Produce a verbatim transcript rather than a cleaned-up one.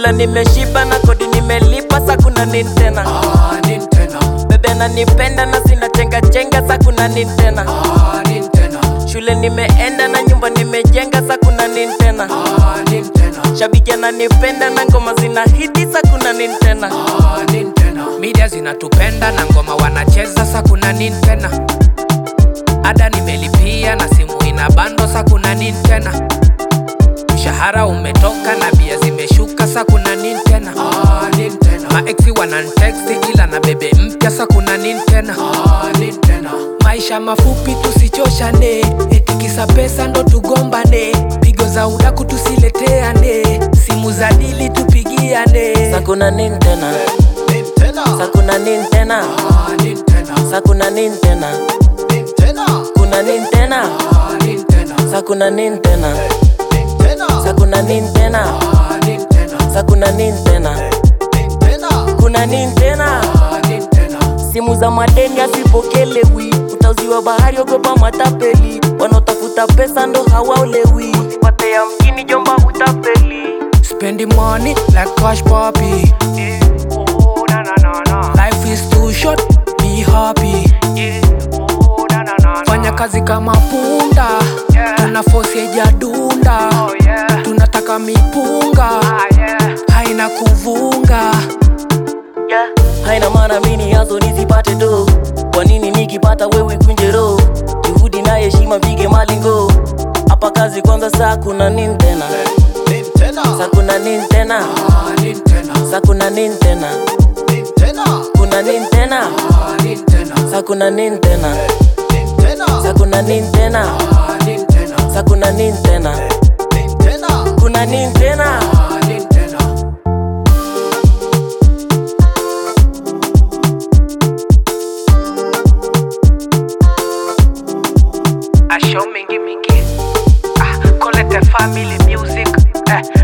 Kula nimeshiba na kodi nimelipa, sa kuna nini tena? Ah, nini tena? Bebe na nipenda na sina chenga chenga, sa kuna nini tena? Ah, nini tena? Shule nimeenda na nyumba nimejenga, sa kuna nini tena? Ah, nini tena? Shabiki ananipenda na ngoma zina hiti, sa kuna nini tena? Ah, nini tena? Media zinatupenda na ngoma wanacheza, sa kuna nini tena? Ada nimelipia na simu ina bando, sa kuna nini tena? Mshahara umetoka na bia zimeshuka, sa kuna nini tena? Ah, nini tena? Maexi wananitexti ila na bebe mpya, sa kuna nini tena? Ah, nini tena? Maisha mafupi tusichoshane, eti kisa pesa ndo tugombane. Pigo za udaku tusileteane, simu za dili tupigiane. Sa kuna nini tena? Nini tena? Sa kuna nini tena? Ah, nini tena? Sa kuna nini tena? Nini tena? Kuna nini tena? Ah, nini tena? Sa kuna nini tena? Nini tena? Sa kuna nini tena? Ah, nini tena? Sa kuna nini tena? Nini tena? Kuna nini tena? Ah, nini tena? Simu za madeni asipokelewi, utauziwa bahari ogopa matapeli. Wanaotafuta pesa ndo hawaolewi, usipate ya mjini jomba utapeli. Spending money like cash papi, Yeah, oh, na na na na. life is too short, be happy. Yeah, oh, na na na na. Fanya kazi kama punda, Yeah. tuna force ya dunda. Oh yeah, Tunataka mipunga, ah yeah, haina kuvunga. yeah. Haina maana mini hazo nisipate do. Kwa nini nikipata wewe kunje roho? Juhudi na heshima vige malingo. Hapa kazi kwanza, saa kuna nini tena? Nini tena? Sa kuna nini tena? Ah, nini tena? Sa kuna nini tena? Nini tena? Kuna nini tena? Ah, nini tena? Sa kuna nini tena? Nini tena? Sa kuna nini tena? Ah, nini tena? Sa kuna nini tena? Nini tena? Kuna nini tena? Ah, nini tena? A show mingi mingi, ah, collect the family music, eh.